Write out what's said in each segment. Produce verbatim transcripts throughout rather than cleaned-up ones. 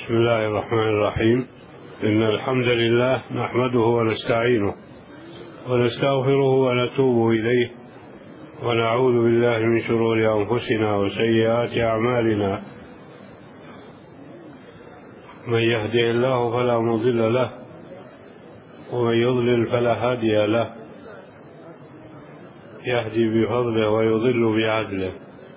بسم الله الرحمن الرحيم. إن الحمد لله نحمده ونستعينه ونستغفره ونتوب إليه ونعوذ بالله من شرور أنفسنا وسيئات أعمالنا. من يهده الله فلا مضل له ومن يضلل فلا هادي له. يهدي بفضله ويضل بعدله.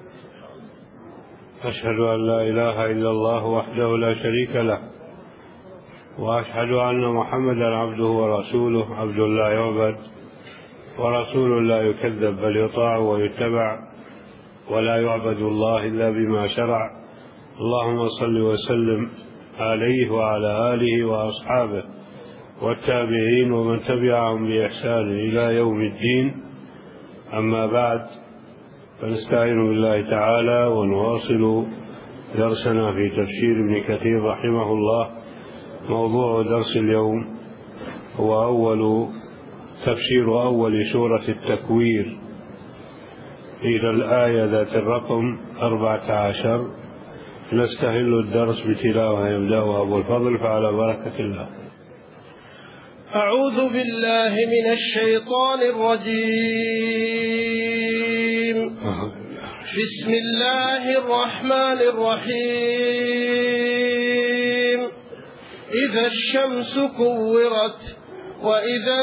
أشهد أن لا إله إلا الله وحده لا شريك له، وأشهد أن محمدا عبده ورسوله، عبد لا يعبد ورسول لا يكذب بل يطاع ويتبع، ولا يعبد الله إلا بما شرع. اللهم صل وسلم عليه وعلى آله وأصحابه والتابعين ومن تبعهم بإحسان إلى يوم الدين. أما بعد، فنستعين بالله تعالى ونواصل درسنا في تفسير ابن كثير رحمه الله. موضوع درس اليوم هو أول تفسير أول سورة التكوير إلى الآية ذات الرقم أربعة عشر. نستهل الدرس بتلاوة يبدأها أبو الفضل، فعلى بركة الله. أعوذ بالله من الشيطان الرجيم. بسم الله الرحمن الرحيم. إذا الشمس كورت وإذا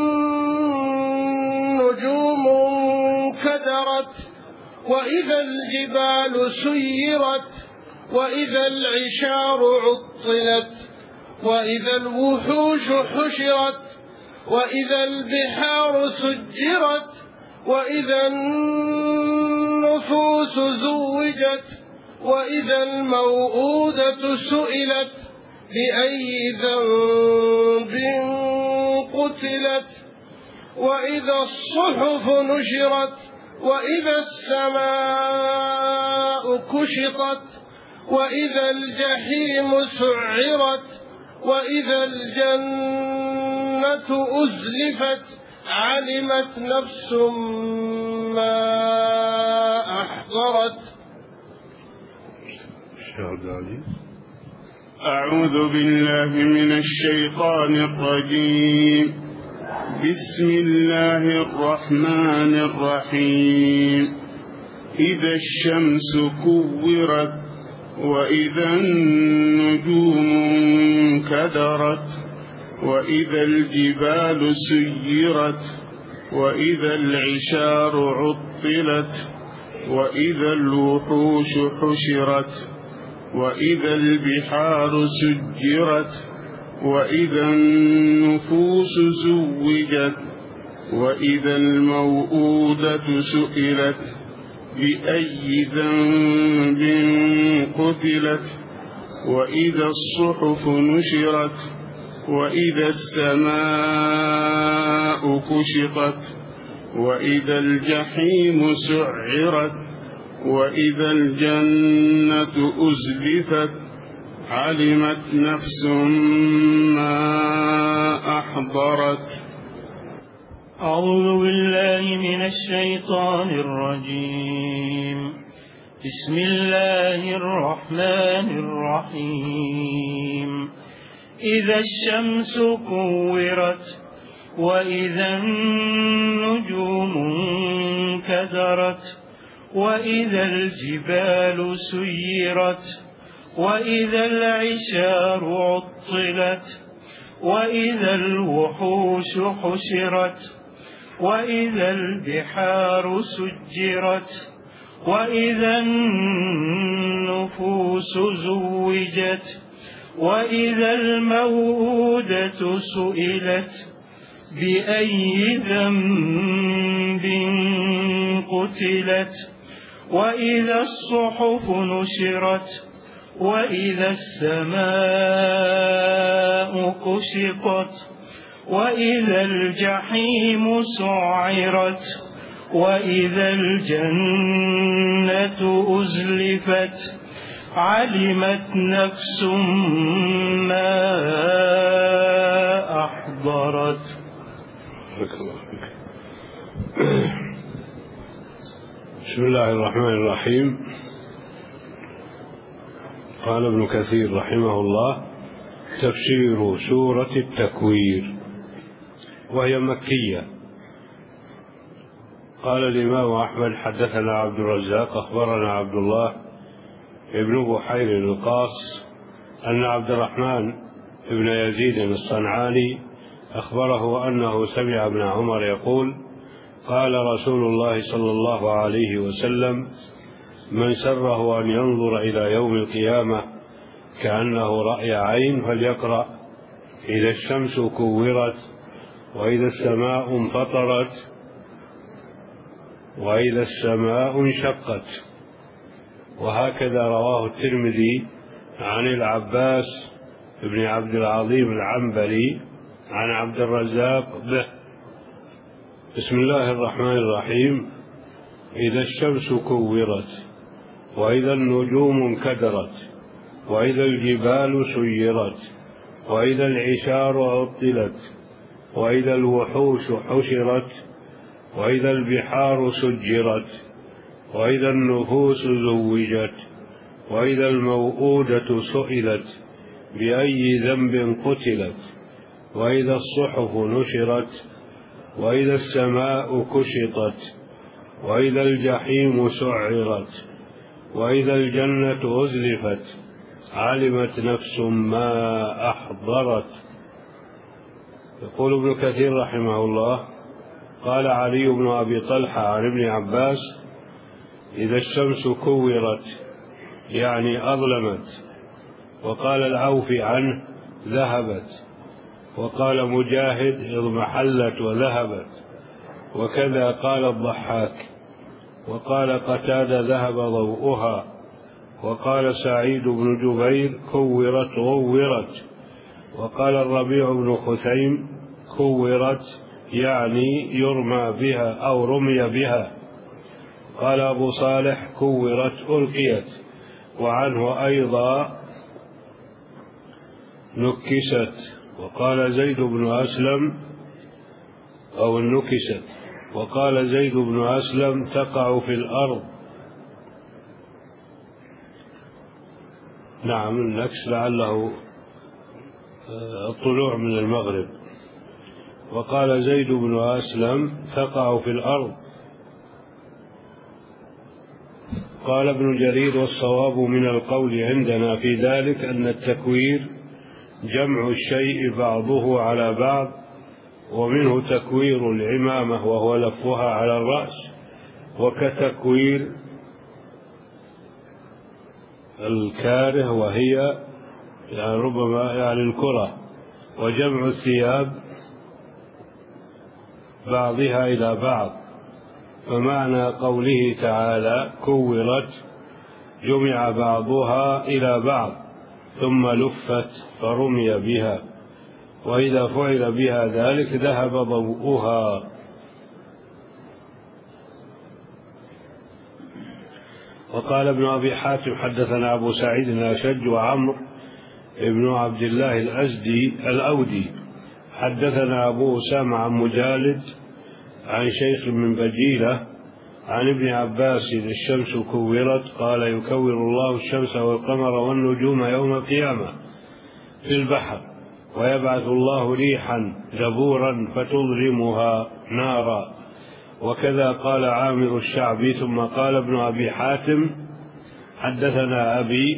النجوم انكدرت وإذا الجبال سيرت وإذا العشار عطلت وإذا الوحوش حشرت وإذا البحار سجرت وإذا النفوس زوجت وإذا الموءودة سئلت بأي ذنب قتلت وإذا الصحف نشرت وإذا السماء كشطت وإذا الجحيم سعرت وإذا الجنة أزلفت علمت نفس ما أحضرت. أعوذ بالله من الشيطان الرجيم. بسم الله الرحمن الرحيم. إذا الشمس كورت وإذا النجوم انكدرت وإذا الجبال سيرت وإذا العشار عطلت وإذا الوحوش حشرت وإذا البحار سجرت وإذا النفوس زوجت وإذا الموءودة سئلت بأي ذنب قتلت وإذا الصحف نشرت وإذا السماء كشطت وإذا الجحيم سعرت وإذا الجنة أزلفت علمت نفس ما أحضرت. أعوذ بالله من الشيطان الرجيم. بسم الله الرحمن الرحيم. إذا الشمس كورت وإذا النجوم انكدرت وإذا الجبال سيرت وإذا العشار عطلت وإذا الوحوش حشرت وإذا البحار سجرت وإذا النفوس زوجت وإذا الموءودة سئلت بأي ذنب قتلت وإذا الصحف نشرت وإذا السماء كشطت وإذا الجحيم سعرت وإذا الجنة أزلفت علمت نفس ما أحضرت. بسم الله الرحمن الرحيم. قال ابن كثير رحمه الله: تفسير سورة التكوير، وهي مكية. قال الإمام أحمد: حدثنا عبد الرزاق أخبرنا عبد الله ابن بحير القاص أن عبد الرحمن ابن يزيد الصنعاني أخبره أنه سمع ابن عمر يقول: قال رسول الله صلى الله عليه وسلم: من سره أن ينظر إلى يوم القيامة كأنه رأي عين فليقرأ: إذا الشمس كورت، وإذا السماء انفطرت، وإذا السماء انشقت. وهكذا رواه الترمذي عن العباس بن عبد العظيم العنبري عن عبد الرزاق به. بسم الله الرحمن الرحيم. إذا الشمس كورت، وإذا النجوم انكدرت، وإذا الجبال سيرت، وإذا العشار عطلت، وإذا الوحوش حشرت، وإذا البحار سجرت، وإذا النفوس زوجت، وإذا الموءودة سئلت بأي ذنب قتلت، وإذا الصحف نشرت، وإذا السماء كشطت، وإذا الجحيم سعرت، وإذا الجنة أزلفت، علمت نفس ما أحضرت. يقول ابن كثير رحمه الله: قال علي بن أبي طلحة عن ابن عباس: إذا الشمس كورت يعني أظلمت. وقال العوفي عنه: ذهبت. وقال مجاهد: اضمحلت وذهبت. وكذا قال الضحاك. وقال قتادة: ذهب ضوءها. وقال سعيد بن جبير: كورت غورت. وقال الربيع بن خثيم: كورت يعني يرمى بها أو رمي بها. قال أبو صالح: كورت ألقيت. وعنه أيضا: نكست. وقال زيد بن أسلم: أو نكست. وقال زيد بن أسلم: تقع في الأرض. نعم، النكس لعله الطلوع من المغرب. وقال زيد بن أسلم: تقع في الأرض. قال ابن جرير: والصواب من القول عندنا في ذلك أن التكوير جمع الشيء بعضه على بعض، ومنه تكوير العمامة وهو لفها على الرأس، وكتكوير الكاره وهي يعني ربما يعني الكرة، وجمع الثياب بعضها إلى بعض. فمعنى قوله تعالى كورت جمع بعضها إلى بعض ثم لفت فرمي بها، وإذا فعل بها ذلك ذهب ضوءها. وقال ابن أبي حاتم: حدثنا أبو سعيد الأشج وعمرو ابن عبد الله الأزدي الأودي حدثنا أبو أسامة عن مجالد عن شيخ من بجيلة عن ابن عباس: الشمس كورت، قال: يكور الله الشمس والقمر والنجوم يوم القيامة في البحر، ويبعث الله ريحا دبورا فتظلمها نارا. وكذا قال عامر الشعبي. ثم قال ابن أبي حاتم: حدثنا أبي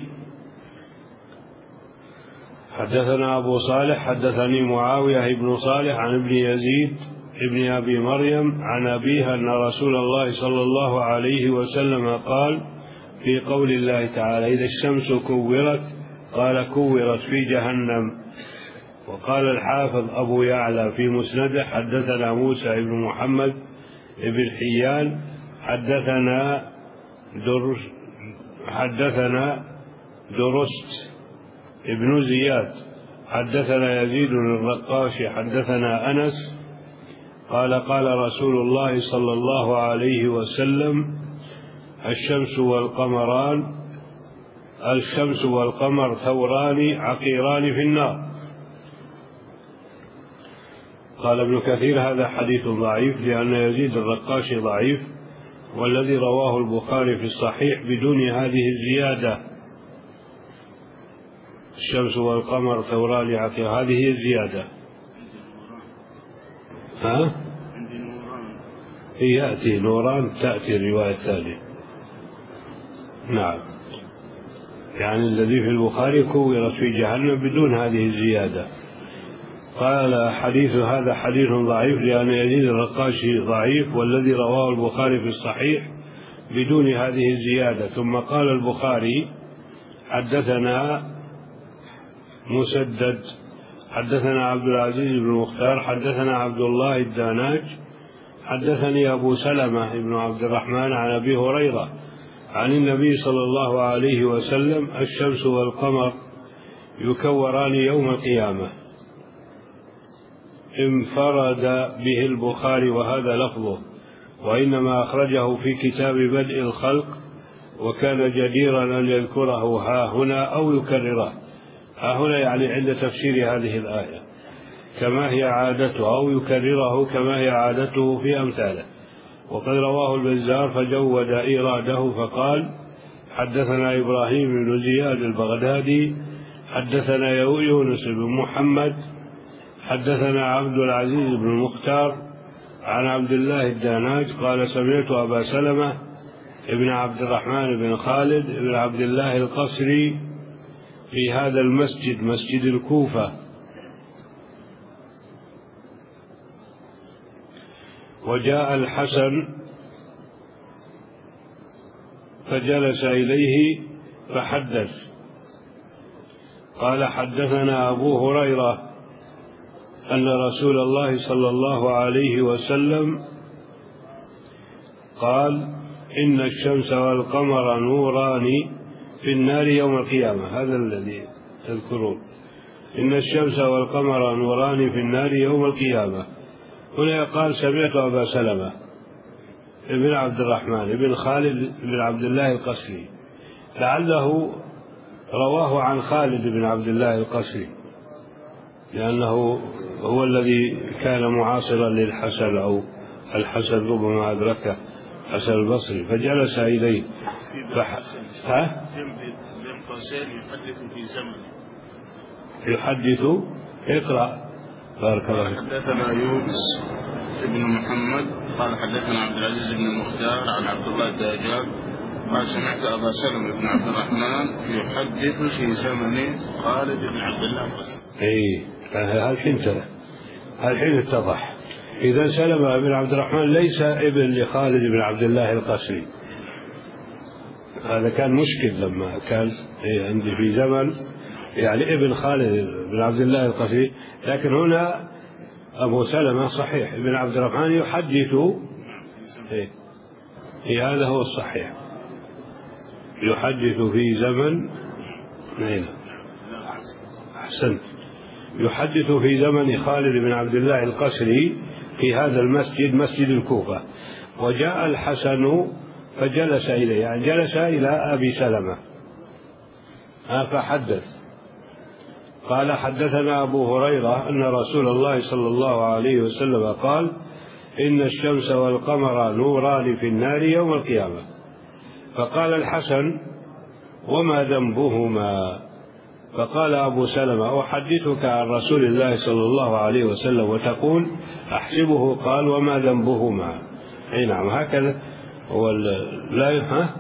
حدثنا أبو صالح حدثني معاوية بن صالح عن ابن يزيد ابن أبي مريم عن أبيها أن رسول الله صلى الله عليه وسلم قال في قول الله تعالى: إذا الشمس كورت، قال: كورت في جهنم. وقال الحافظ أبو يعلى في مسنده: حدثنا موسى بن محمد بن حيان حدثنا درس حدثنا درست ابن زياد حدثنا يزيد الرقاشي حدثنا أنس قال: قال رسول الله صلى الله عليه وسلم: الشمس والقمران الشمس والقمر ثوران عقيران في النار. قال ابن كثير: هذا حديث ضعيف، لأن يزيد الرقاشي ضعيف، والذي رواه البخاري في الصحيح بدون هذه الزيادة. الشمس والقمر ثوران عقيم، هذه هي الزيادة. ها؟ هي يأتي نوران، تأتي الرواية الثانية. نعم، يعني الذي في البخاري كورت في جهنم بدون هذه الزيادة. قال حديث هذا حديث ضعيف لأن يزيد الرقاشي ضعيف، والذي رواه البخاري في الصحيح بدون هذه الزيادة. ثم قال البخاري حدثنا مسدد حدثنا عبد العزيز بن المختار حدثنا عبد الله الداناج حدثني أبو سلمة بن عبد الرحمن عن أبي هريرة عن النبي صلى الله عليه وسلم: الشمس والقمر يكوران يوم القيامة. انفرد به البخاري وهذا لفظه، وإنما أخرجه في كتاب بدء الخلق، وكان جديرا أن يذكره ها هنا أو يكرره. ها هنا يعني عند تفسير هذه الآية كما هي عادته، أو يكرره كما هي عادته في أمثاله. وقد رواه البزار فجود إيراده فقال: حدثنا إبراهيم بن زياد البغدادي حدثنا يونس بن محمد حدثنا عبد العزيز بن المختار عن عبد الله الداناج قال: سمعت أبا سلمة ابن عبد الرحمن بن خالد بن عبد الله القصري في هذا المسجد، مسجد الكوفة، وجاء الحسن فجلس إليه فحدث. قال: حدثنا أبو هريرة أن رسول الله صلى الله عليه وسلم قال: إن الشمس والقمر نوران في النار يوم القيامة. هذا الذي تذكرون، إن الشمس والقمر نوران في النار يوم القيامة. هنا قال: سمعت أبا سلمة ابن عبد الرحمن ابن خالد بن عبد الله القصري، لعله رواه عن خالد بن عبد الله القصري، لأنه هو الذي كان معاصرا للحسن، أو الحسن ربما أدركه حسن البصري فجلس إليه فح... ها؟ يحدث في زمن يحدث اقرأ بارك الله. حدثنا يونس ابن محمد قال: حدثنا عبد العزيز بن المختار عن عبد الله الداجاب قال: سمعت أبا سلمة بن عبد الرحمن يحدث في زمن خالد بن عبد الله القصري. اي هالحين هالحين اتضح. إذا سلمة بن عبد الرحمن ليس ابن لخالد بن عبد الله القصري، هذا كان مشكل لما كان عندي في زمن يعني ابن خالد بن عبد الله القصري، لكن هنا أبو سلمة صحيح ابن عبد الرحمن يحدث. إيه؟ إيه هذا هو الصحيح، يحدث في زمن. هنا أحسنت، يحدث في زمن خالد بن عبد الله القصري في هذا المسجد، مسجد الكوفة. وجاء الحسن فجلس إليه، يعني جلس إلى أبي سلمة فحدث. قال: حدثنا أبو هريرة أن رسول الله صلى الله عليه وسلم قال: إن الشمس والقمر نوران في النار يوم القيامة. فقال الحسن: وما ذنبهما؟ فقال أبو سلمة: أحدثك عن رسول الله صلى الله عليه وسلم وتقول أحسبه قال: وما ذنبهما؟ أي نعم، هكذا هو. لا ها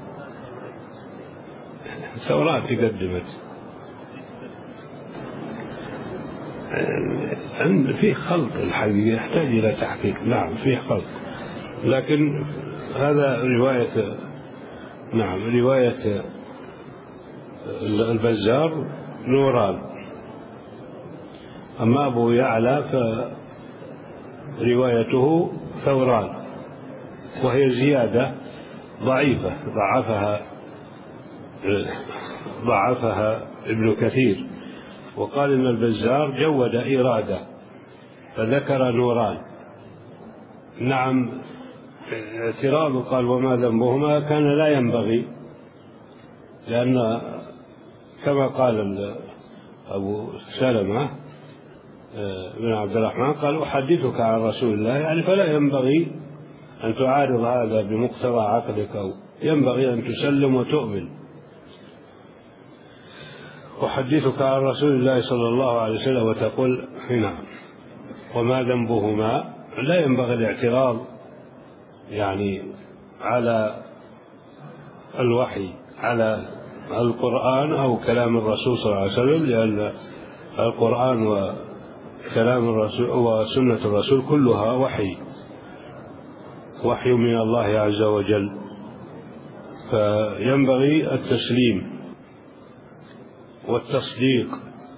ثورات تقدمت فيه خلط، الحقيقة يحتاج إلى تحقيق. نعم فيه خلط، لكن هذا رواية، نعم رواية البزار نوران. أما أبو يعلى فروايته ثوران، وهي زيادة ضعيفة ضعفها ضعفها ابن كثير، وقال إن البزار جود إرادة فذكر نوران. نعم اعتراض قال: وما ذنبهما؟ كان لا ينبغي، لأن كما قال أبو سلمة بن عبد الرحمن قال: أحدثك عن رسول الله، يعني فلا ينبغي أن تعارض هذا بمقتضى عقلك، أو ينبغي أن تسلم وتؤمن. أحدثك عن رسول الله صلى الله عليه وسلم وتقول نعم. وما ذنبهما؟ لا ينبغي الاعتراض يعني على الوحي على القرآن أو كلام الرسول صلى الله عليه وسلم، لأن القرآن وكلام الرسول وسنة الرسول كلها وحي وحي من الله عز وجل، فينبغي التسليم والتصديق.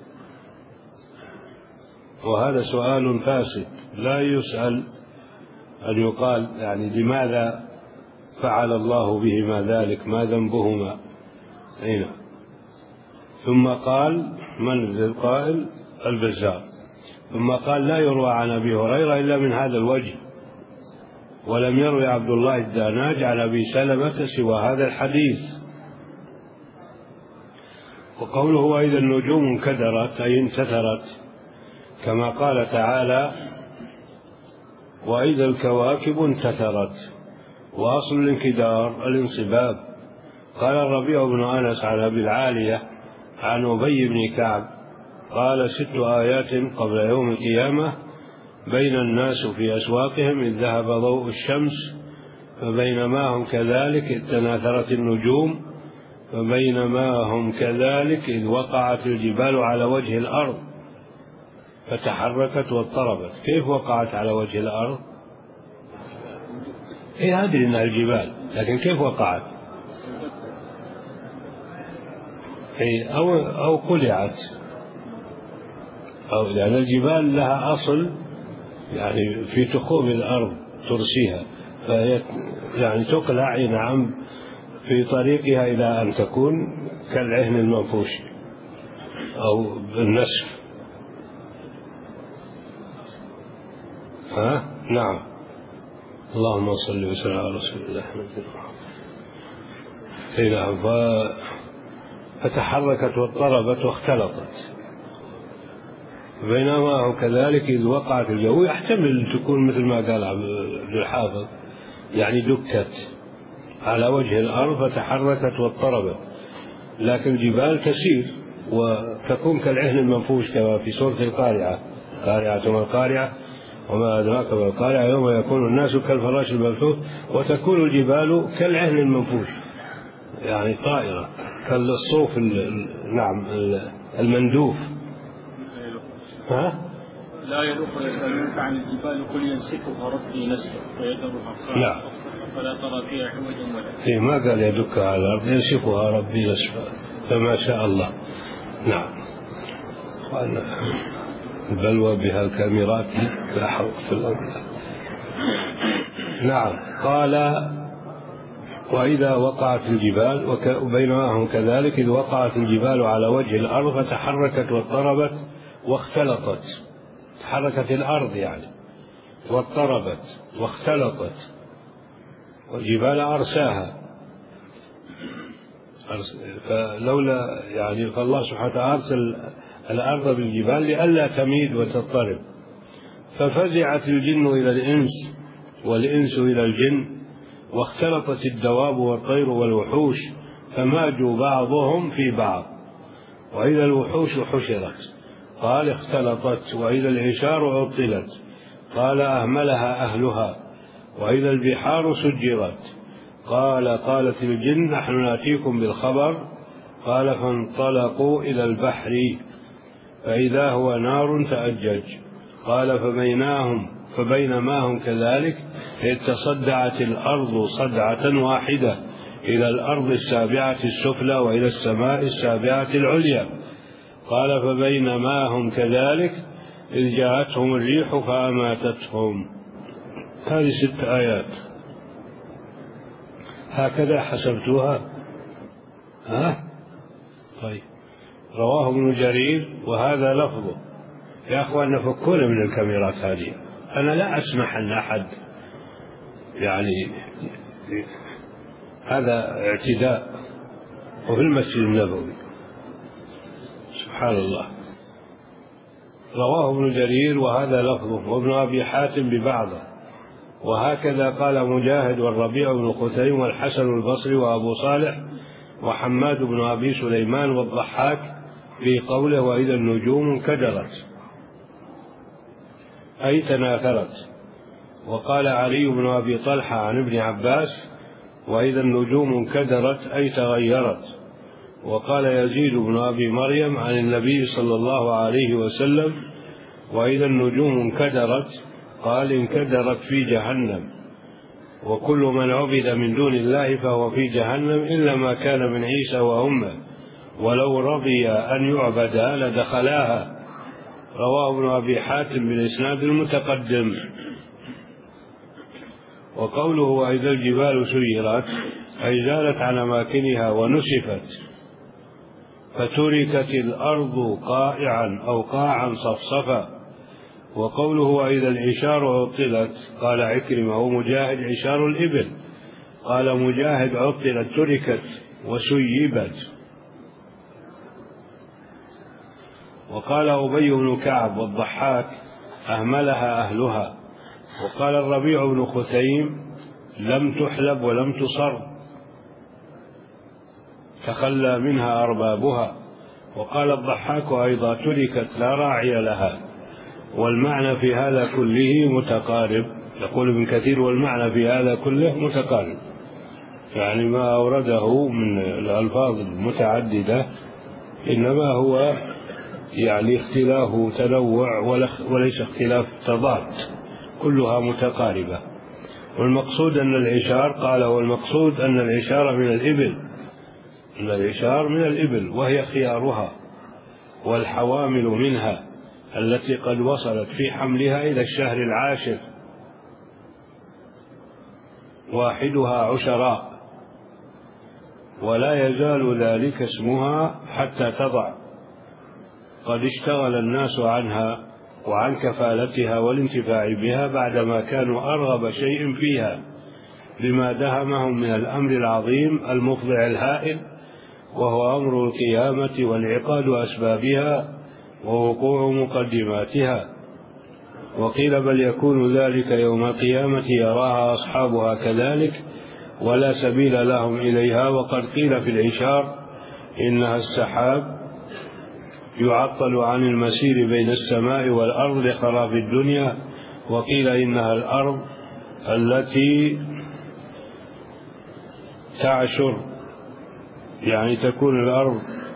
وهذا سؤال فاسد لا يسأل أن يقال يعني لماذا فعل الله بهما ذلك، ما ذنبهما. هنا ثم قال من القائل؟ البزار. ثم قال لا يروى عن أبي هريرة إلا من هذا الوجه، ولم يروي عبد الله الداناج عن أبي سلمة سوى هذا الحديث. وقوله وإذا النجوم انكدرت أي انتثرت، كما قال تعالى وإذا الكواكب انتثرت، وأصل الانكدار الانصباب. قال الربيع بن أنس عن أبي العالية عن أبي بن كعب قال ست آيات قبل يوم القيامة بين الناس في أسواقهم إذ ذهب ضوء الشمس فبينما هم كذلك إذ تناثرت النجوم فبينما هم كذلك إذ وقعت الجبال على وجه الأرض فتحركت واضطربت. كيف وقعت على وجه الأرض؟ إيه أدري إنها الجبال، لكن كيف وقعت؟ إيه أو أو قلعت، أو لأن الجبال لها أصل يعني في تخوم الأرض ترسيها، فهي يعني تقلع نعم في طريقها إلى أن تكون كالعهن المنفوش أو النسف. ها نعم. اللهم صل وسلم على رسول الله. إلى فتحركت واضطربت واختلطت بينما هم كذلك إذ وقعت الجو. يحتمل تكون مثل ما قال عبد الحافظ يعني دكت على وجه الأرض فتحركت واضطربت، لكن الجبال تسير وتكون كالعهن المنفوش كما في سورة القارعة قارعة وما القارعة وما أدراك ما القارعة يوم يكون الناس كالفراش المبثوث وتكون الجبال كالعهن المنفوش يعني طائرة كالصوف نعم المندوف. ها؟ لا يدخل يسألونك عن الجبال قل ينسفها ربي نسفا ويذرها لا فلا ترى فيها عوجا ولا. إيه ما قال يدك على الأرض ينسفها ربي نسفا فما شاء الله. نعم. البلوى بها الكاميرات لا حول في الأرض. نعم. قال وإذا وقعت الجبال وبينما هم كذلك إذ وقعت الجبال على وجه الأرض فتحركت واضطربت واختلطت. تحركت الأرض يعني واضطربت واختلطت، والجبال أرساها. فلولا يعني فالله سبحانه وتعالى أرسل الأرض بالجبال لئلا تميد وتضطرب. ففزعت الجن إلى الإنس والإنس إلى الجن واختلطت الدواب والطير والوحوش فماجوا بعضهم في بعض. وإذا الوحوش حشرت قال اختلطت. وإذا العشار عطلت قال أهملها أهلها. وإذا البحار سجرت قال قالت الجن نحن نأتيكم بالخبر. قال فانطلقوا إلى البحر فإذا هو نار تأجج. قال فبينهم فبينما هم كذلك إذ تصدعت الأرض صدعة واحدة إلى الأرض السابعة السفلى وإلى السماء السابعة العليا. قال فبينما هم كذلك إذ جاءتهم الريح فأماتتهم. هذه ست آيات هكذا حسبتوها. ها؟ طيب. رواه ابن جرير وهذا لفظه. يا أخوان فكونا من الكاميرات هذه، أنا لا أسمح أن أحد يعني هذا اعتداء وفي المسجد النبوي سبحان الله. رواه ابن جرير وهذا لفظه وابن أبي حاتم ببعضه. وهكذا قال مجاهد والربيع بن خثيم والحسن البصري وأبو صالح وحماد بن أبي سليمان والضحاك في قوله وإذا النجوم انكدرت أي تناثرت. وقال علي بن أبي طلحة عن ابن عباس وإذا النجوم انكدرت أي تغيرت. وقال يزيد بن أبي مريم عن النبي صلى الله عليه وسلم وإذا النجوم انكدرت قال انكدرت في جهنم، وكل من عبد من دون الله فهو في جهنم إلا ما كان من عيسى وأمه، ولو رضي أن يعبدا لدخلاها. رواه ابن أبي حاتم بالإسناد المتقدم. وقوله وإذا الجبال سيرت أي زالت عن أماكنها ونسفت فتركت الأرض قائعا أو قاعا صفصفا. وقوله وإذا العشار عطلت قال عكرمة ومجاهد عشار الإبل، قال مجاهد عطلت تركت وسيبت. وقال أبي بن كعب والضحاك أهملها أهلها. وقال الربيع بن خثيم لم تحلب ولم تصر تخلى منها أربابها. وقال الضحاك أيضا تركت لا راعي لها. والمعنى في هذا كله متقارب. يقول ابن كثير والمعنى في هذا كله متقارب، يعني ما أورده من الألفاظ المتعددة إنما هو يعني اختلاف تنوع وليس اختلاف تضاد، كلها متقاربة. والمقصود أن العشار قال والمقصود أن العشار من الإبل، أن العشار من الإبل وهي خيارها والحوامل منها التي قد وصلت في حملها إلى الشهر العاشر واحدها عشراء، ولا يزال ذلك اسمها حتى تضع. قد اشتغل الناس عنها وعن كفالتها والانتفاع بها بعدما كانوا أرغب شيء فيها بما دهمهم من الأمر العظيم المفضع الهائل، وهو أمر القيامة والعقاد وأسبابها ووقوع مقدماتها. وقيل بل يكون ذلك يوم القيامة يراها أصحابها كذلك ولا سبيل لهم إليها. وقد قيل في العشار إنها السحاب يعطل عن المسير بين السماء والأرض لخراب الدنيا. وقيل إنها الأرض التي تعشر، يعني تكون الأرض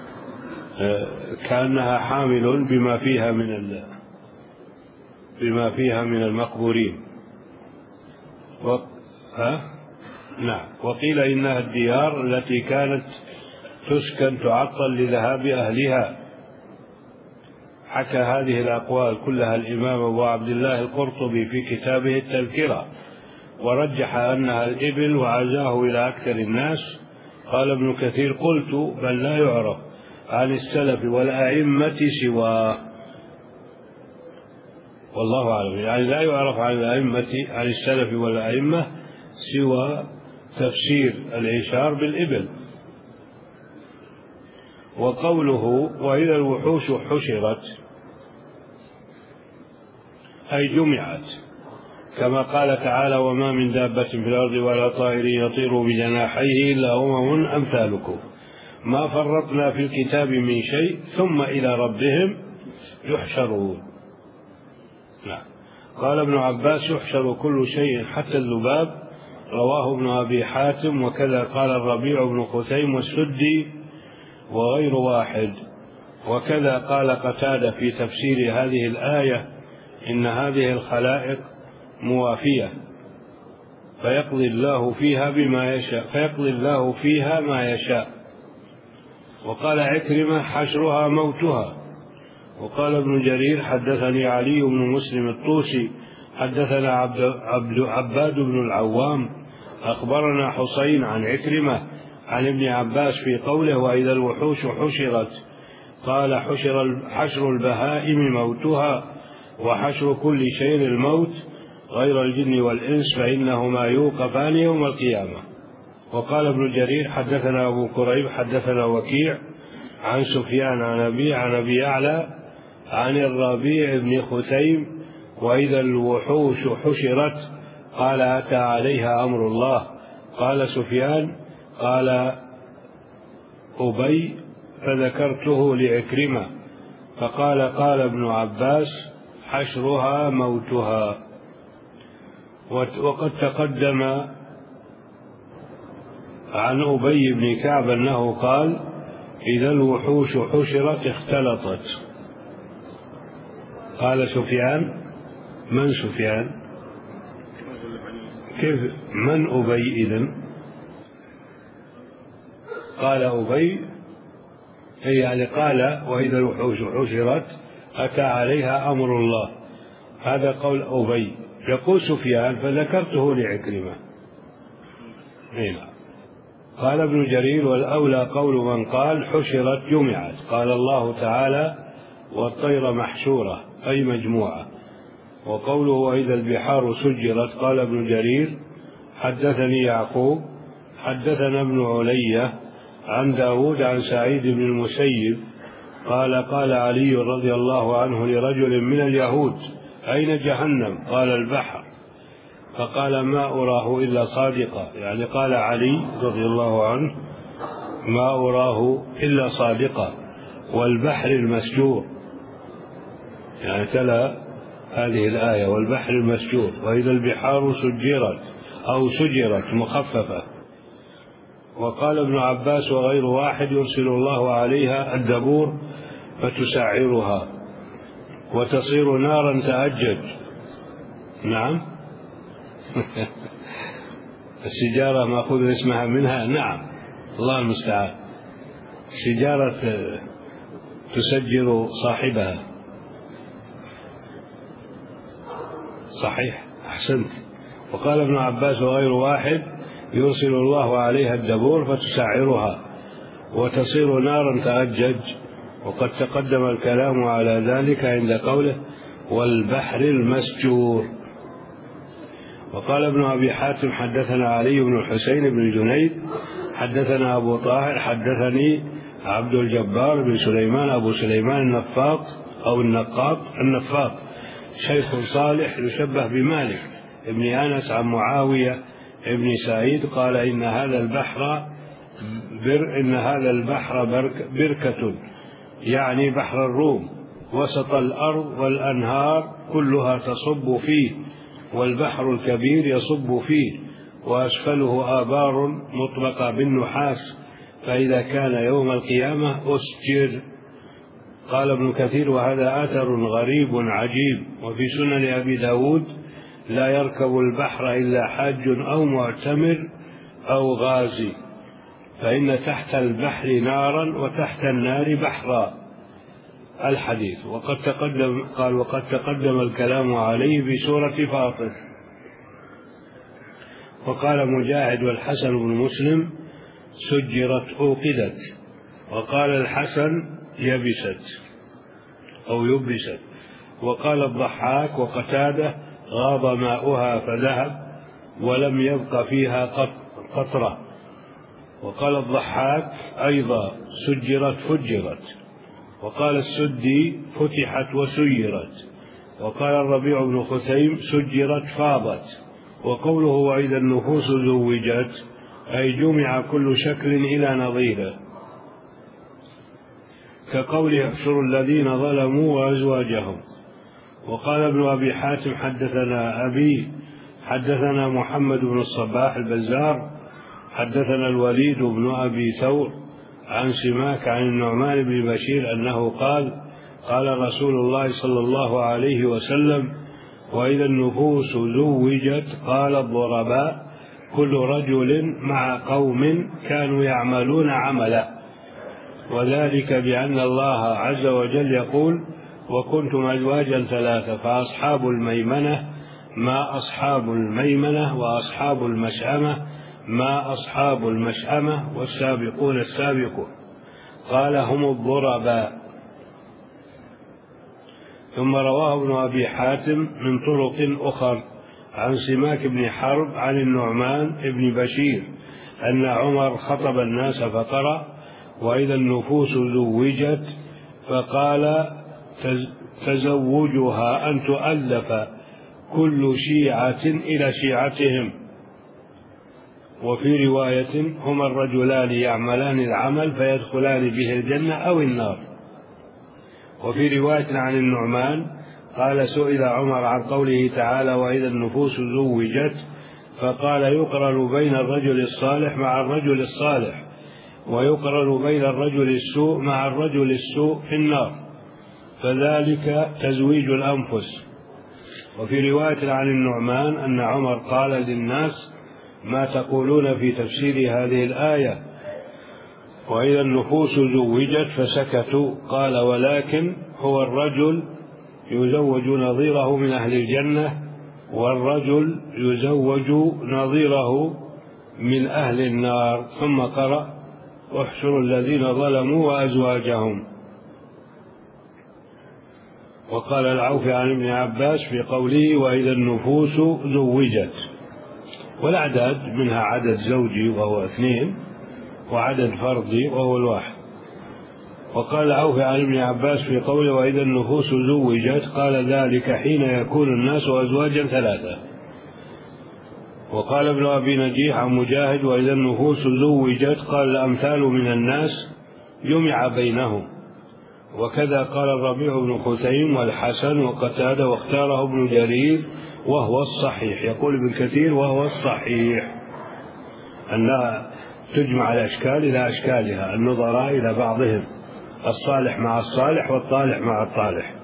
كأنها حامل بما فيها من بما فيها من المقبورين. و... ها؟ نعم. وقيل إنها الديار التي كانت تسكن تعطل لذهاب أهلها. حكى هذه الأقوال كلها الإمام أبو عبد الله القرطبي في كتابه التذكرة، ورجح أنها الإبل وعزاه إلى أكثر الناس. قال ابن كثير قلت بل لا يعرف عن السلف والأئمة سواه، والله أعلم، يعني لا يعرف عن الأئمة عن السلف والأئمة سوى تفسير العشار بالإبل. وقوله وإذا الوحوش حشرت أي جمعت، كما قال تعالى وما من دابة في الأرض ولا طائر يطير بجناحيه إلا أمم أمثالكم ما فرطنا في الكتاب من شيء ثم إلى ربهم يحشرون. نعم. قال ابن عباس يحشر كل شيء حتى الذباب. رواه ابن أبي حاتم. وكذا قال الربيع بن خثيم والسدي وغير واحد. وكذا قال قتادة في تفسير هذه الآية إن هذه الخلائق موافية فيقضي الله فيها بما يشاء فيقضي الله فيها ما يشاء. وقال عكرمة حشرها موتها. وقال ابن جرير حدثني علي بن مسلم الطوسي حدثنا عبد عبد عباد بن العوام أخبرنا حسين عن عكرمة عن ابن عباس في قوله وإذا الوحوش حشرت قال حشر حشر البهائم موتها وحشر كل شيء الموت غير الجن والإنس فإنهما يوقفان يوم القيامة. وقال ابن جرير حدثنا أبو كريب حدثنا وكيع عن سفيان عن أبي عن أبي يعلى عن الربيع بن خثيم وإذا الوحوش حشرت قال أتى عليها أمر الله. قال سفيان قال أبي فذكرته لعكرمة فقال قال ابن عباس حشرها موتها. وقد تقدم عن أبي بن كعب أنه قال إذا الوحوش حشرت اختلطت. قال سفيان من سفيان كيف من أبي إذن؟ قال أبي أي يعني قال وإذا الوحوش حشرت أتى عليها أمر الله. هذا قول أبي. يقول سفيان فذكرته لعكرمة. هنا قال ابن جرير والأولى قول من قال حشرت جمعت. قال الله تعالى والطير محشورة أي مجموعة. وقوله وإذا البحار سجرت قال ابن جرير حدثني يعقوب حدثنا ابن علية عن داود عن سعيد بن المسيب قال قال علي رضي الله عنه لرجل من اليهود أين جهنم؟ قال البحر. فقال ما أراه إلا صادقا، يعني قال علي رضي الله عنه ما أراه إلا صادقا والبحر المسجور، يعني تلا هذه الآية والبحر المسجور وإذا البحار سجرت أو سجرت مخففة. وقال ابن عباس وغير واحد يرسل الله عليها الدبور فتسعرها وتصير نارا تأجج. نعم السجارة مأخوذ اسمها منها. نعم الله المستعان. سجارة تسجر صاحبها. صحيح أحسنت. وقال ابن عباس وغير واحد يرسل الله عليها الدبور فتسعرها وتصير نارا تأجج. وقد تقدم الكلام على ذلك عند قوله والبحر المسجور. وقال ابن أبي حاتم حدثنا علي بن الحسين بن جنيد حدثنا أبو طاهر حدثني عبد الجبار بن سليمان أبو سليمان النفاط أو النقاط النفاط شيخ صالح يشبه بمالك ابن أنس عن معاوية ابن سعيد قال إن هذا البحر بر إن هذا البحر برك بركة، يعني بحر الروم، وسط الأرض والأنهار كلها تصب فيه والبحر الكبير يصب فيه وأسفله آبار مطبقة بالنحاس فإذا كان يوم القيامة أسجر. قال ابن كثير وهذا أثر غريب عجيب. وفي سنن أبي داود لا يركب البحر إلا حاج أو معتمر أو غازي فإن تحت البحر نارا وتحت النار بحرا. الحديث. وقد تقدم قال وقد تقدم الكلام عليه في سورة فاطر. وقال مجاهد والحسن بن مسلم سجرت أوقدت. وقال الحسن يبست أو يبست. وقال الضحاك وقتاده غاب ماؤها فذهب ولم يبق فيها قطرة. وقال الضحاك أيضا سجرت فجرت. وقال السدي فتحت وسيرت. وقال الربيع بن خثيم سجرت فاضت. وقوله وإذا النفوس زوجت أي جمع كل شكل إلى نظيره كقول يحشر الذين ظلموا وأزواجهم. وقال ابن أبي حاتم حدثنا أبي حدثنا محمد بن الصباح البزار حدثنا الوليد بن أبي ثور عن سماك عن النعمان بن بشير أنه قال قال رسول الله صلى الله عليه وسلم وإذا النفوس زوجت قال الضرباء كل رجل مع قوم كانوا يعملون عملا. وذلك بأن الله عز وجل يقول وكنتم أزواجا ثلاثة فأصحاب الميمنة ما أصحاب الميمنة وأصحاب المشأمة ما أصحاب المشأمة والسابقون السابقون قال هم الضرباء. ثم رواه ابن أبي حاتم من طرق أخر عن سماك بن حرب عن النعمان بن بشير أن عمر خطب الناس فقرأ وإذا النفوس زوجت فقال تزوجها أن تؤلف كل شيعة إلى شيعتهم وفي رواية هما الرجلان يعملان العمل فيدخلان به الجنة أو النار. وفي رواية عن النعمان قال سئل عمر عن قوله تعالى وإذا النفوس زوجت، فقال يقرن بين الرجل الصالح مع الرجل الصالح، ويقرن بين الرجل السوء مع الرجل السوء في النار، فذلك تزويج الأنفس. وفي رواية عن النعمان أن عمر قال للناس ما تقولون في تفسير هذه الآية وإذا النفوس زوجت، فسكتوا. قال ولكن هو الرجل يزوج نظيره من أهل الجنة، والرجل يزوج نظيره من أهل النار. ثم قرأ واحشروا الذين ظلموا وأزواجهم. وقال العوفي عن ابن عباس في قوله وإذا النفوس زوجت، والأعداد منها عدد زوجي وهو اثنين، وعدد فردي وهو الواحد. وقال العوفي عن ابن عباس في قوله وإذا النفوس زوجت قال ذلك حين يكون الناس أزواجا ثلاثة. وقال ابن أبي نجيح عن مجاهد وإذا النفوس زوجت قال الأمثال من الناس جمع بينهم. وكذا قال الربيع بن خثيم والحسن وقتادة، واختاره ابن جرير وهو الصحيح. يقول ابن كثير وهو الصحيح أنها تجمع الأشكال إلى أشكالها، النظراء إلى بعضهم، الصالح مع الصالح والطالح مع الطالح.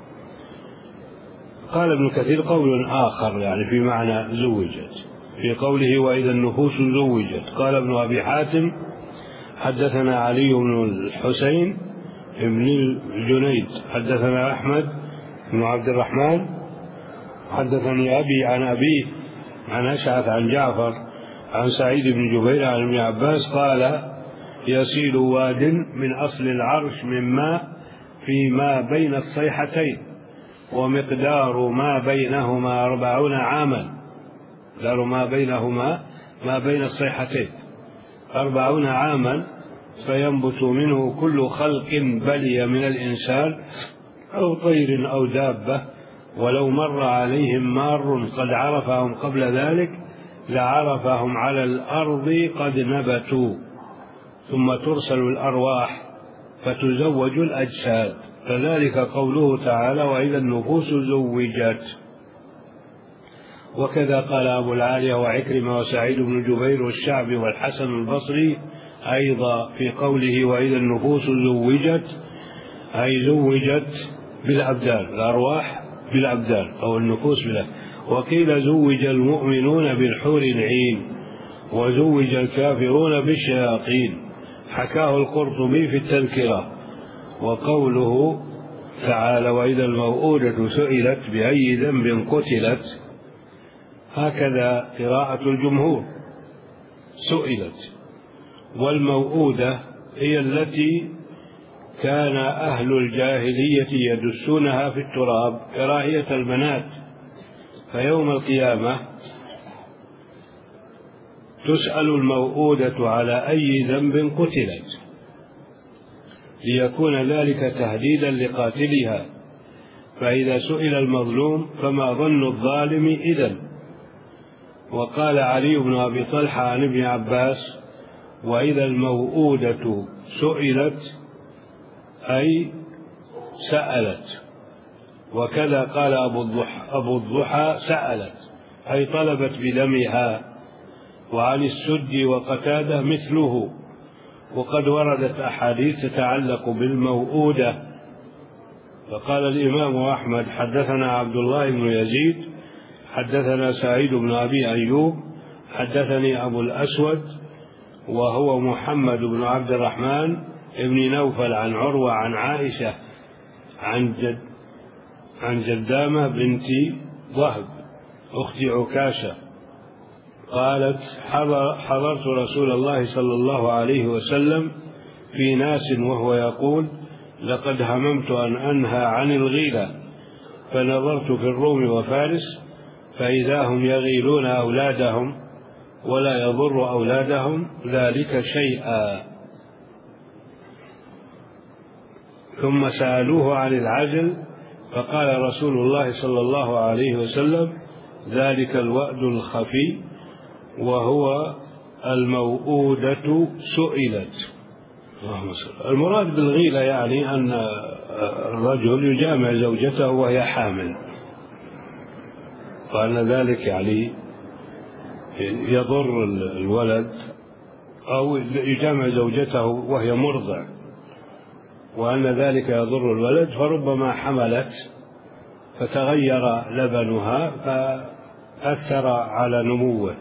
قال ابن كثير قول آخر يعني في معنى زوجت في قوله وإذا النفوس زوجت. قال ابن أبي حاتم حدثنا علي بن الحسين ابن الجنيد حدثنا أحمد بن عبد الرحمن حدثني أبي عن أبيه عن أشعث عن جعفر عن سعيد بن جبير عن ابن عباس قال يسيل واد من أصل العرش من ماء فيما بين الصيحتين ومقدار ما بينهما أربعون عاما. مقدار ما بينهما ما بين الصيحتين أربعون عاما، فينبت منه كل خلق بلي من الإنسان أو طير أو دابة، ولو مر عليهم مار قد عرفهم قبل ذلك لعرفهم على الأرض قد نبتوا. ثم ترسل الأرواح فتزوج الأجساد، فذلك قوله تعالى وإذا النفوس زوجت. وكذا قال أبو العالية وعكرمة وسعيد بن جبير والشعبي والحسن البصري أيضا في قوله وإذا النفوس زوجت أي زوجت بالأبدان، الأرواح بالأبدان أو النفوس بلا. وقيل زوج المؤمنون بالحور العين وزوج الكافرون بالشياطين، حكاه القرطبي في التذكرة. وقوله تعالى وإذا الموءودة سئلت بأي ذنب قتلت، هكذا قراءة الجمهور سئلت. والموءودة هي التي كان أهل الجاهلية يدسونها في التراب كراهية المنات، فيوم القيامة تسأل الموءودة على أي ذنب قتلت، ليكون ذلك تهديدا لقاتلها. فإذا سئل المظلوم فما ظن الظالم إذن. وقال علي بن أبي طلحة عن ابن عباس وإذا الموءودة سئلت أي سألت. وكذا قال أبو الضحى, أبو الضحى سألت أي طلبت بدمها. وعن السدي وقتادة مثله. وقد وردت أحاديث تتعلق بالموءودة. فقال الإمام أحمد حدثنا عبد الله بن يزيد حدثنا سعيد بن أبي أيوب حدثني أبو الأسود وهو محمد بن عبد الرحمن ابن نوفل عن عروة عن عائشة عن جد عن جدامة بنت ضهب أخت عكاشة قالت حضر حضرت رسول الله صلى الله عليه وسلم في ناس وهو يقول لقد هممت أن أنهى عن الغيلة، فنظرت في الروم وفارس فإذا هم يغيلون أولادهم ولا يضر أولادهم ذلك شيئا. ثم سألوه عن العجل فقال رسول الله صلى الله عليه وسلم ذلك الوأد الخفي وهو الموؤودة سئلت. المراد بالغيلة يعني أن الرجل يجامع زوجته وهي حامل، وأن ذلك يعني يضر الولد، أو يجامع زوجته وهي مرضع وأن ذلك يضر الولد، فربما حملت فتغير لبنها فأثر على نموه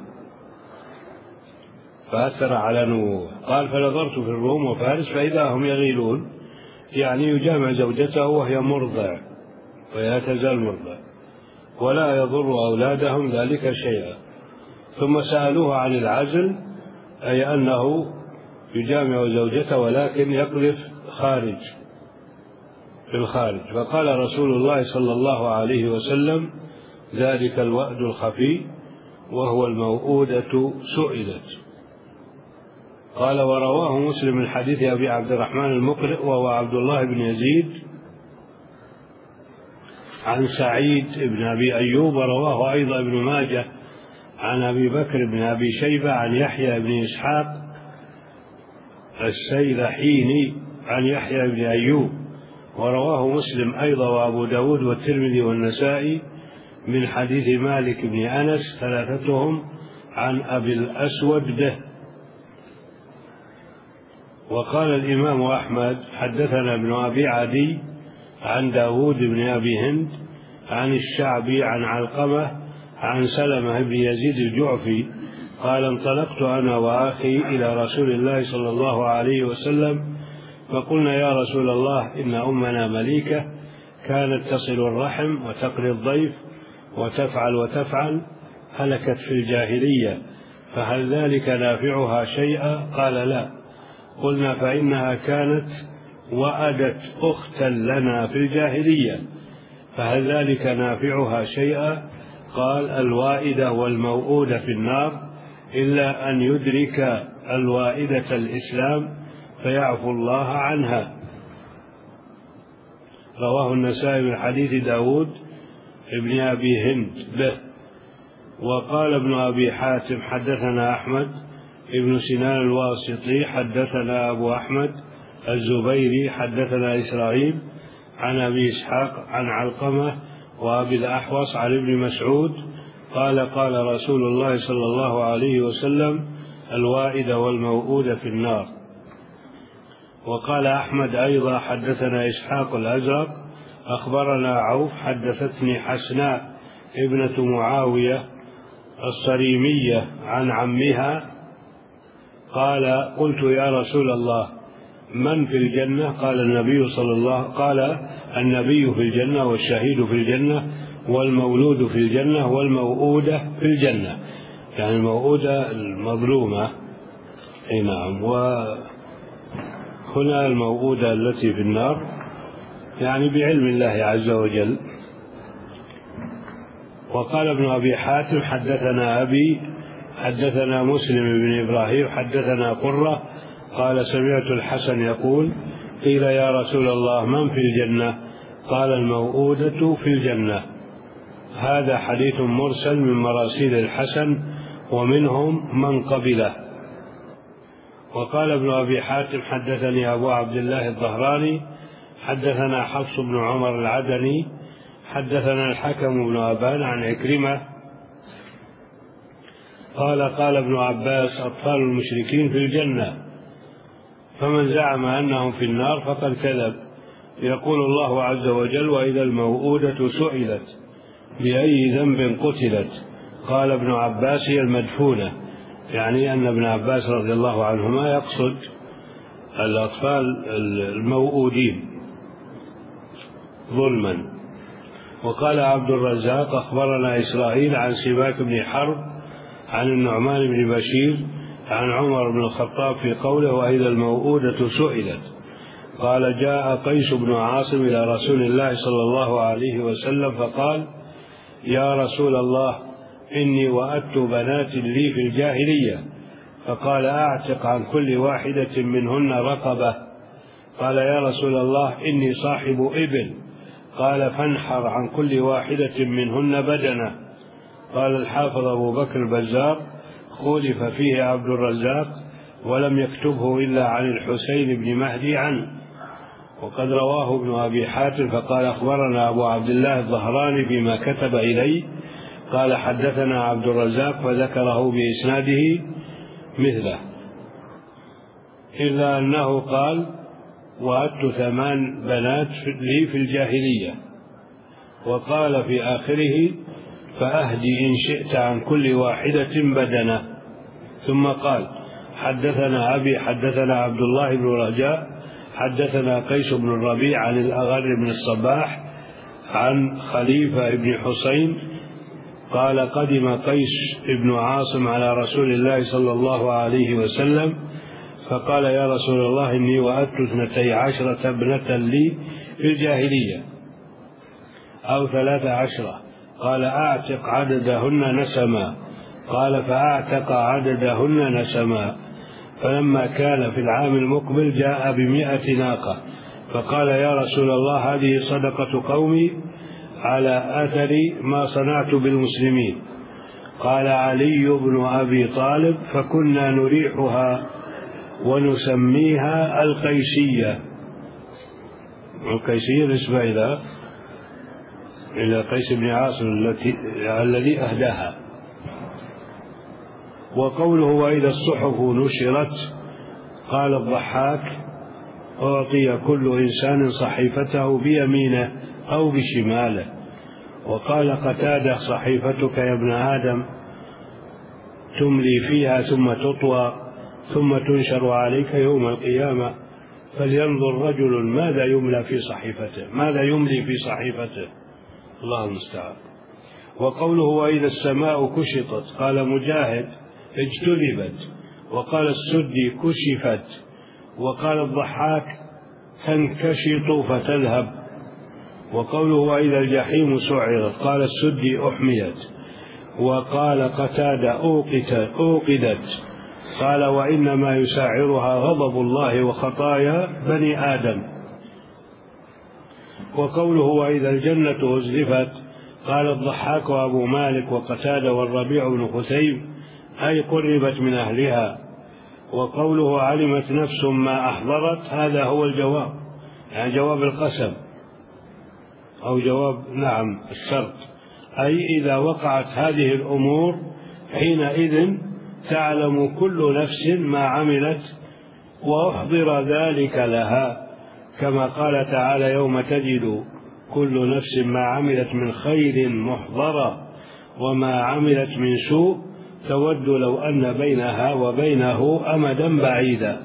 فأثر على نموه قال فنظرت في الروم وفارس فإذا هم يغيلون، يعني يجامع زوجته وهي مرضع وهي تزال مرضع ولا يضر أولادهم ذلك شيئا. ثم سألوه عن العزل، أي أنه يجامع زوجته ولكن يقذف خارج في الخارج، فقال رسول الله صلى الله عليه وسلم ذلك الوأد الخفي وهو الموؤودة سئلت. قال ورواه مسلم من حديث أبي عبد الرحمن المقرئ وهو عبد الله بن يزيد عن سعيد بن أبي أيوب، ورواه أيضا ابن ماجه عن أبي بكر بن أبي شيبة عن يحيى بن إسحاق السيلحيني عن يحيى بن أيوب، ورواه مسلم أيضا وأبو داود والترمذي والنسائي من حديث مالك بن أنس ثلاثتهم عن أبي الأسود به. وقال الإمام أحمد حدثنا ابن أبي عدي عن داود بن أبي هند عن الشعبي عن علقمة عن سلمة بن يزيد الجعفي قال انطلقت أنا وأخي إلى رسول الله صلى الله عليه وسلم فقلنا يا رسول الله إن أمنا مليكة كانت تصل الرحم وتقري الضيف وتفعل وتفعل، هلكت في الجاهلية، فهل ذلك نافعها شيئا؟ قال لا. قلنا فإنها كانت وأدت أختا لنا في الجاهلية، فهل ذلك نافعها شيئا؟ قال الوائدة والموؤودة في النار إلا أن يدرك الوائدة الإسلام فيعفو الله عنها. رواه النسائي من حديث داود ابن أبي هند به. وقال ابن أبي حاتم حدثنا أحمد ابن سنان الواسطي حدثنا أبو أحمد الزبيري حدثنا إسرائيل عن أبي إسحاق عن علقمة وأبي الأحوص عن ابن مسعود قال قال رسول الله صلى الله عليه وسلم الوائد والموؤود في النار. وقال أحمد أيضا حدثنا إسحاق الأزرق أخبرنا عوف حدثتني حسناء ابنة معاوية الصريمية عن عمها قال قلت يا رسول الله من في الجنة؟ قال النبي صلى الله قال النبي في الجنة والشهيد في الجنة والمولود في الجنة والموؤودة في الجنة، يعني الموؤودة المظلومة. أي نعم. وهنا الموؤودة التي في النار يعني بعلم الله عز وجل. وقال ابن أبي حاتم حدثنا أبي حدثنا مسلم بن إبراهيم حدثنا قرة قال سمعت الحسن يقول قيل يا رسول الله من في الجنة؟ قال الموؤودة في الجنة. هذا حديث مرسل من مراسيل الحسن ومنهم من قبله. وقال ابن أبي حاتم حدثني أبو عبد الله الظهراني حدثنا حفص بن عمر العدني حدثنا الحكم بن أبان عن عكرمة قال قال ابن عباس أطفال المشركين في الجنة، فمن زعم أنهم في النار فقد كذب. يقول الله عز وجل وإذا الموؤودة سئلت بأي ذنب قتلت؟ قال ابن عباس هي المدفونة، يعني أن ابن عباس رضي الله عنهما يقصد الأطفال الموؤودين ظلما. وقال عبد الرزاق أخبرنا إسرائيل عن سباك بن حرب عن النعمان بن بشير عن عمر بن الخطاب في قوله وإذا الموؤودة سئلت. قال جاء قيس بن عاصم إلى رسول الله صلى الله عليه وسلم فقال يا رسول الله إني وأدت بنات لي في الجاهلية، فقال أعتق عن كل واحدة منهن رقبة. قال يا رسول الله إني صاحب إبل، قال فانحر عن كل واحدة منهن بدنة. قال الحافظ أبو بكر البزار خولف فيه عبد الرزاق ولم يكتبه إلا عن الحسين بن مهدي عنه، وقد رواه ابن أبي حاتم فقال أخبرنا أبو عبد الله الظهراني بما كتب إليه، قال حدثنا عبد الرزاق فذكره بإسناده مثله، إلا أنه قال وأت ثمان بنات لي في الجاهلية، وقال في آخره فأهدي إن شئت عن كل واحدة بدنة. ثم قال حدثنا أبي حدثنا عبد الله بن رجاء حدثنا قيس بن الربيع عن الأغر بن الصباح عن خليفة بن حسين قال قدم قيس بن عاصم على رسول الله صلى الله عليه وسلم فقال يا رسول الله إني وأت اثنتي عشرة ابنة لي في الجاهلية أو ثلاث عشرة، قال أعتق عددهن نسما، قال فأعتق عددهن نسما. فلما كان في العام المقبل جاء بمئة ناقة فقال يا رسول الله هذه صدقة قومي على أثر ما صنعت بالمسلمين. قال علي بن أبي طالب فكنا نريحها ونسميها القيسية. القيسية نسبة إلى إلى قيس بن عاصم الذي أهداها. وقوله وإذا الصحف نشرت قال الضحاك أعطي كل إنسان صحيفته بيمينه أو بشماله. وقال قتادة صحيفتك يا ابن آدم تملي فيها ثم تطوى ثم تنشر عليك يوم القيامة فلينظر رجل ماذا يملى في صحيفته ماذا يملي في صحيفته، الله المستعان. وقوله وإذا السماء كشطت قال مجاهد اجتلبت، وقال السدي كشفت، وقال الضحاك تنكشط فتذهب. وقوله وإذا الجحيم سعرت قال السدي أحميت، وقال قتادة أوقدت، قال وإنما يسعرها غضب الله وخطايا بني آدم. وقوله وإذا الجنة أزلفت قال الضحاك وأبو مالك وقتادة والربيع بن خثيم أي قربت من أهلها. وقوله علمت نفس ما أحضرت هذا هو الجواب، يعني جواب القسم أو جواب نعم الشرط، أي إذا وقعت هذه الأمور حينئذ تعلم كل نفس ما عملت وأحضر ذلك لها، كما قال تعالى يوم تجد كل نفس ما عملت من خير محضرة وما عملت من سوء تود لو أن بينها وبينه أمدا بعيدا.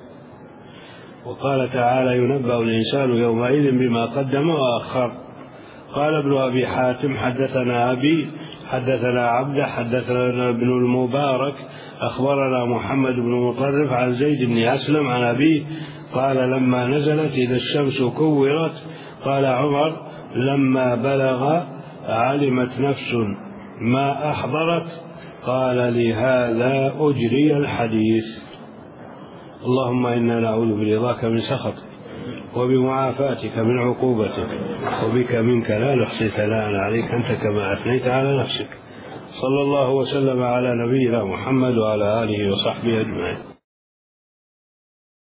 وقال تعالى ينبأ الإنسان يومئذ بما قدم وأخر. قال ابن أبي حاتم حدثنا أبي حدثنا عبد حدثنا ابن المبارك أخبرنا محمد بن مطرف عن زيد بن أسلم عن أبيه قال لما نزلت إذا الشمس كورت قال عمر لما بلغ علمت نفس ما أحضرت قال لهذا أجري الحديث. اللهم إنا نعوذ برضاك من سخطك وبمعافاتك من عقوبتك وبك منك لا نحصي ثناء عليك أنت كما أثنيت على نفسك. صلى الله وسلم على نبينا محمد وعلى آله وصحبه أجمعين.